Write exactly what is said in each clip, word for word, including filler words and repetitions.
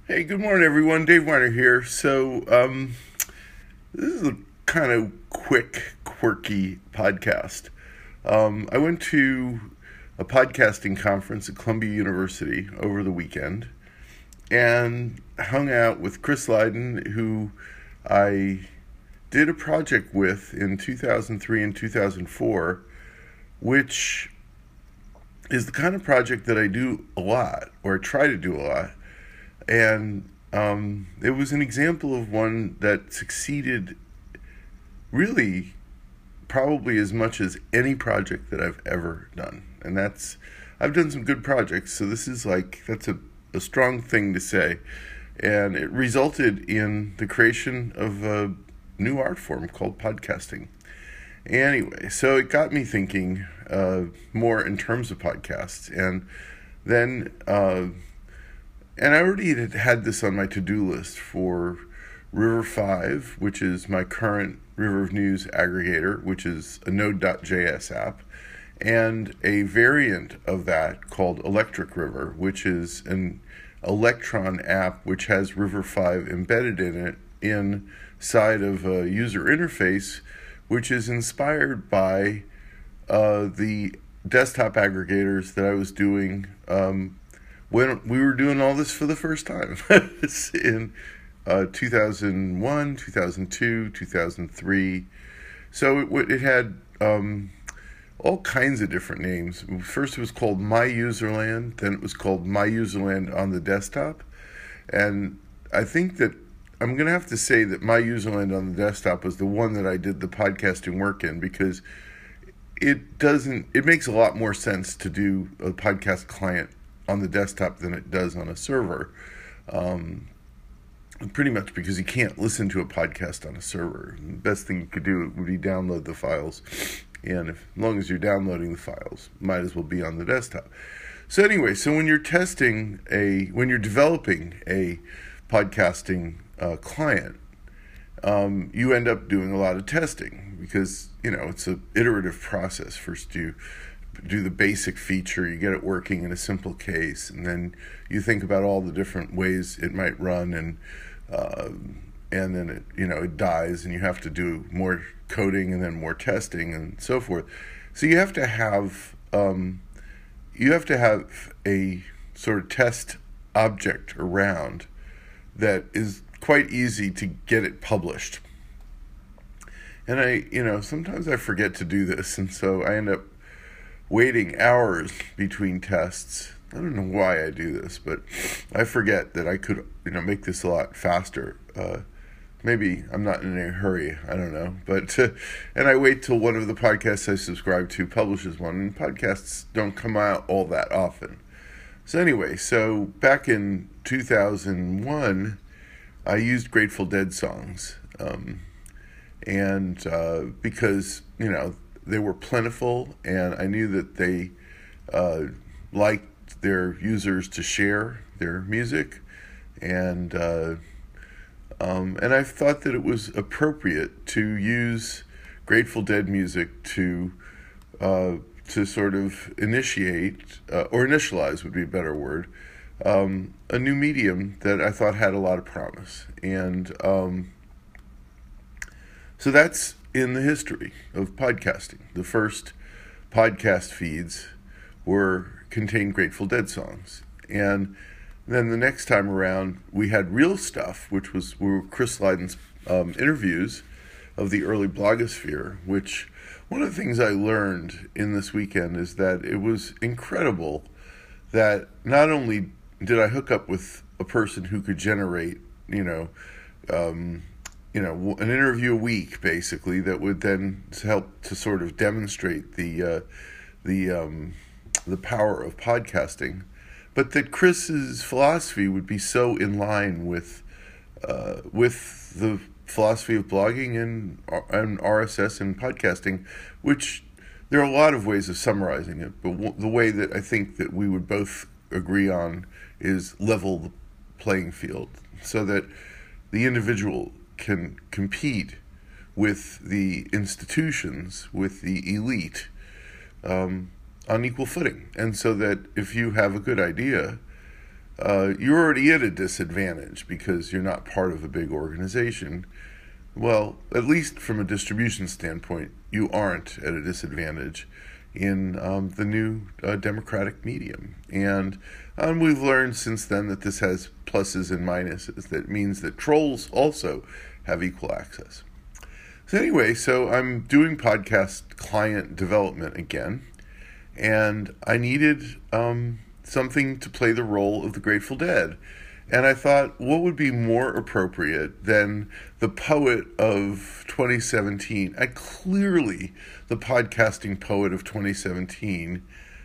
Hey, good morning, everyone. Dave Weiner here. So, um, this is a kind of quick, quirky podcast. Um, I went to a podcasting conference at Columbia University over the weekend and hung out with Chris Lydon, who I did a project with in two thousand three and two thousand four, which is the kind of project that I do a lot, or I try to do a lot. And um, it was an example of one that succeeded really probably as much as any project that I've ever done. And that's, I've done some good projects, so this is like, that's a, a strong thing to say. And it resulted in the creation of a new art form called podcasting. Anyway, so it got me thinking uh, more in terms of podcasts. And then... Uh, And I already had had this on my to-do list for River five, which is my current River of News aggregator, which is a Node.js app, and a variant of that called Electric River, which is an Electron app which has River five embedded in it inside of a user interface, which is inspired by uh, the desktop aggregators that I was doing um, when we were doing all this for the first time in uh, two thousand one, two thousand two, two thousand three. So it, it had um, all kinds of different names. First it was called My Userland, then it was called My Userland on the desktop. And I think that I'm going to have to say that My Userland on the desktop was the one that I did the podcasting work in, because it doesn't, it makes a lot more sense to do a podcast client on the desktop than it does on a server. Um, pretty much because you can't listen to a podcast on a server. The best thing you could do would be download the files. And if, as long as you're downloading the files, might as well be on the desktop. So anyway, so when you're testing a, when you're developing a podcasting uh, client, um, you end up doing a lot of testing because, you know, it's an iterative process. First you do the basic feature, you get it working in a simple case, and then you think about all the different ways it might run, and uh, and then it, you know, it dies, and you have to do more coding and then more testing and so forth. So you have to have um, you have to have a sort of test object around that is quite easy to get it published. And I, you know, sometimes I forget to do this, and so I end up waiting hours between tests. I don't know why I do this, but I forget that I could, you know, make this a lot faster. Uh, maybe I'm not in a hurry. I don't know. But, uh, and I wait till one of the podcasts I subscribe to publishes one, and podcasts don't come out all that often. So anyway, so back in two thousand one, I used Grateful Dead songs. Um, and uh, because, you know, they were plentiful, and I knew that they uh, liked their users to share their music, and uh, um, and I thought that it was appropriate to use Grateful Dead music to uh, to sort of initiate uh, or initialize would be a better word, um, a new medium that I thought had a lot of promise, and um, so that's in the history of podcasting. The first podcast feeds were contained Grateful Dead songs. And then the next time around, we had Real Stuff, which was were Chris Lydon's um, interviews of the early blogosphere, which one of the things I learned in this weekend is that it was incredible that not only did I hook up with a person who could generate, you know, um, you know, an interview a week, basically, that would then help to sort of demonstrate the uh, the um, the power of podcasting, but that Chris's philosophy would be so in line with uh, with the philosophy of blogging and and R S S and podcasting, which there are a lot of ways of summarizing it, but w- the way that I think that we would both agree on is level the playing field, so that the individual can compete with the institutions, with the elite, um, on equal footing. And so that if you have a good idea, uh, you're already at a disadvantage because you're not part of a big organization. Well, at least from a distribution standpoint, you aren't at a disadvantage in um, the new uh, democratic medium. And um, we've learned since then that this has pluses and minuses. That means that trolls also have equal access. So anyway, so I'm doing podcast client development again, and I needed um, something to play the role of the Grateful Dead. And I thought, what would be more appropriate than the poet of twenty seventeen? I clearly, the podcasting poet of twenty seventeen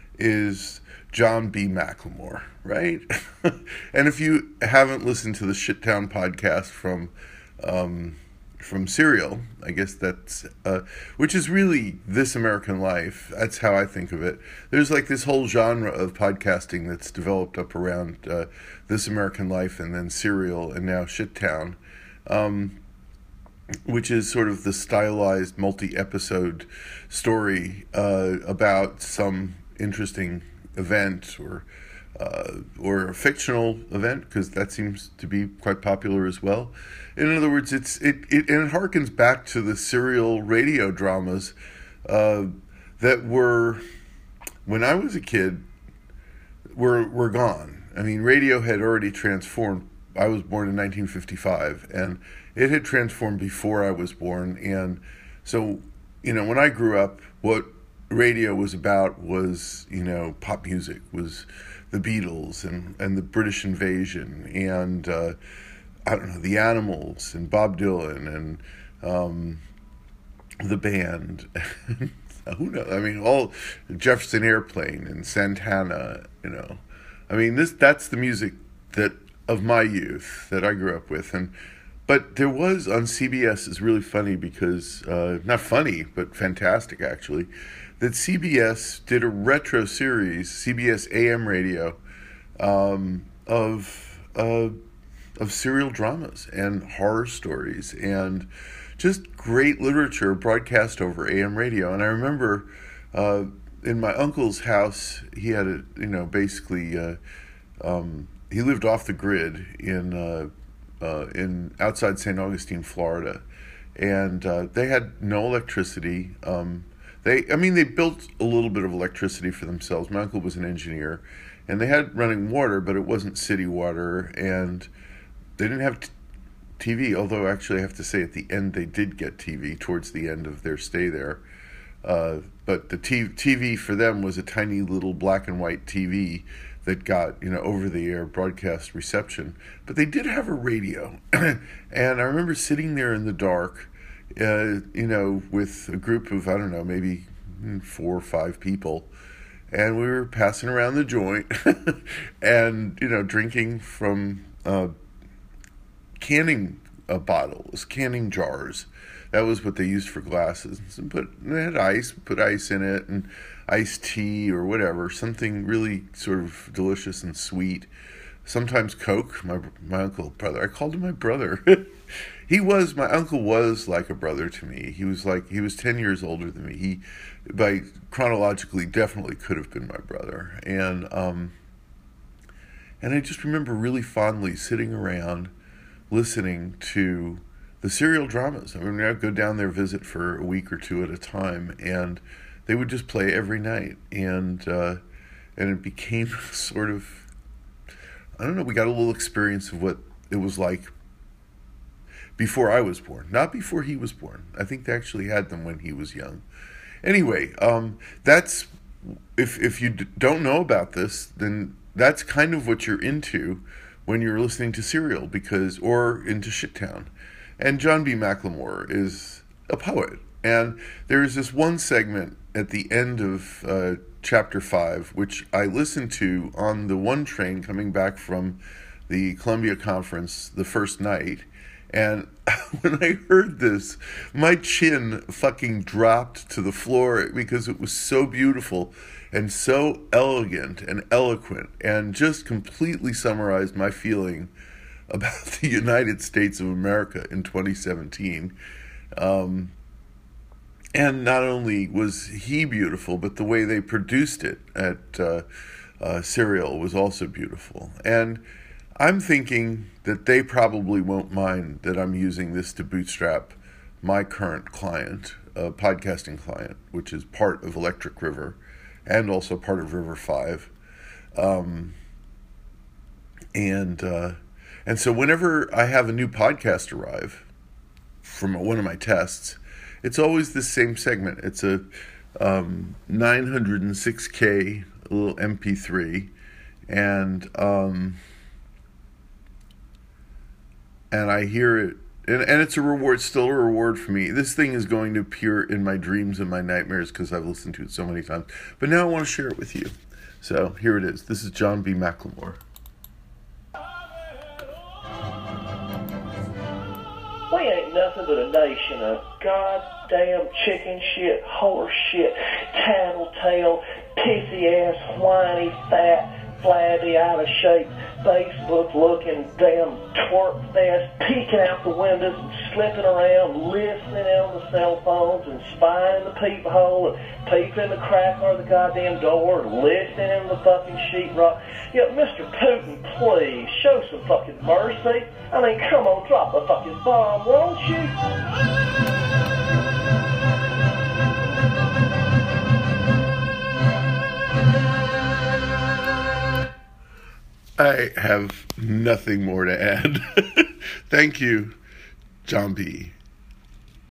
is John B. McLemore, right? And if you haven't listened to the Shittown podcast from um, from Serial, I guess that's, uh, which is really This American Life. That's how I think of it. There's like this whole genre of podcasting that's developed up around uh, This American Life and then Serial and now Shittown, um, which is sort of the stylized multi-episode story uh, about some interesting event or uh, or a fictional event, because that seems to be quite popular as well. In other words, it's it, it and it harkens back to the serial radio dramas uh, that were, when I was a kid, were were gone. I mean, radio had already transformed. I was born in nineteen fifty-five, and it had transformed before I was born. And so, you know, when I grew up, what radio was about was, you know, pop music, was the Beatles and, and the British invasion and, uh, I don't know, the Animals and Bob Dylan and um, the band. Who knows? I mean, all Jefferson Airplane and Santana, you know. I mean, this that's the music that of my youth that I grew up with. And but there was on C B S, is really funny because, uh, not funny, but fantastic actually, that C B S did a retro series, C B S A M radio, um, of uh, of serial dramas and horror stories and just great literature broadcast over A M radio. And I remember uh, in my uncle's house, he had a, you know, basically, uh, um, he lived off the grid in uh, uh, in outside Saint Augustine, Florida, and uh, they had no electricity. Um, They, I mean, they built a little bit of electricity for themselves. My uncle was an engineer, and they had running water, but it wasn't city water, and they didn't have t- TV, although actually I have to say at the end they did get T V towards the end of their stay there. Uh, but the t- TV for them was a tiny little black and white T V that got, you know, over-the-air broadcast reception. But they did have a radio, and I remember sitting there in the dark, Uh, you know, with a group of, I don't know, maybe four or five people, and we were passing around the joint and, you know, drinking from uh, canning uh, bottles, canning jars. That was what they used for glasses. And put, they had ice, put ice in it, and iced tea or whatever, something really sort of delicious and sweet. Sometimes Coke. My my uncle, brother. I called him my brother. He was, my uncle was like a brother to me. He was like, he was ten years older than me. He, by chronologically, definitely could have been my brother. And, um, and I just remember really fondly sitting around listening to the serial dramas. I mean, I'd go down there, visit for a week or two at a time, and they would just play every night. And, uh, and it became sort of, I don't know, we got a little experience of what it was like before I was born, not before he was born. I think they actually had them when he was young. Anyway, um, that's, if if you d- don't know about this, then that's kind of what you're into when you're listening to Serial, because, or into Shittown. And John B. McLemore is a poet. And there's this one segment at the end of uh, chapter five, which I listened to on the one train coming back from the Columbia conference the first night. And when I heard this, my chin fucking dropped to the floor because it was so beautiful and so elegant and eloquent and just completely summarized my feeling about the United States of America in twenty seventeen. Um, and not only was he beautiful, but the way they produced it at uh, uh, serial was also beautiful. And I'm thinking that they probably won't mind that I'm using this to bootstrap my current client, a podcasting client, which is part of Electric River and also part of River Five. Um, and uh, and so whenever I have a new podcast arrive from one of my tests, it's always the same segment. It's a um, nine oh six K little M P three, and um, and I hear it, and, and it's a reward, still a reward for me. This thing is going to appear in my dreams and my nightmares because I've listened to it so many times. But now I want to share it with you. So here it is. This is John B. McLemore. We ain't nothing but a nation of goddamn chicken shit, horse shit, tattletale, pissy-ass, whiny, fat, flabby, out-of-shape, Facebook-looking, damn twerp-fest, peeking out the windows and slipping around, listening on the cell phones and spying the peephole and peeping in the crack of the goddamn door and listening in the fucking sheetrock. Yeah, Mister Putin, please, show some fucking mercy. I mean, come on, drop a fucking bomb, won't you? I have nothing more to add. Thank you, John B.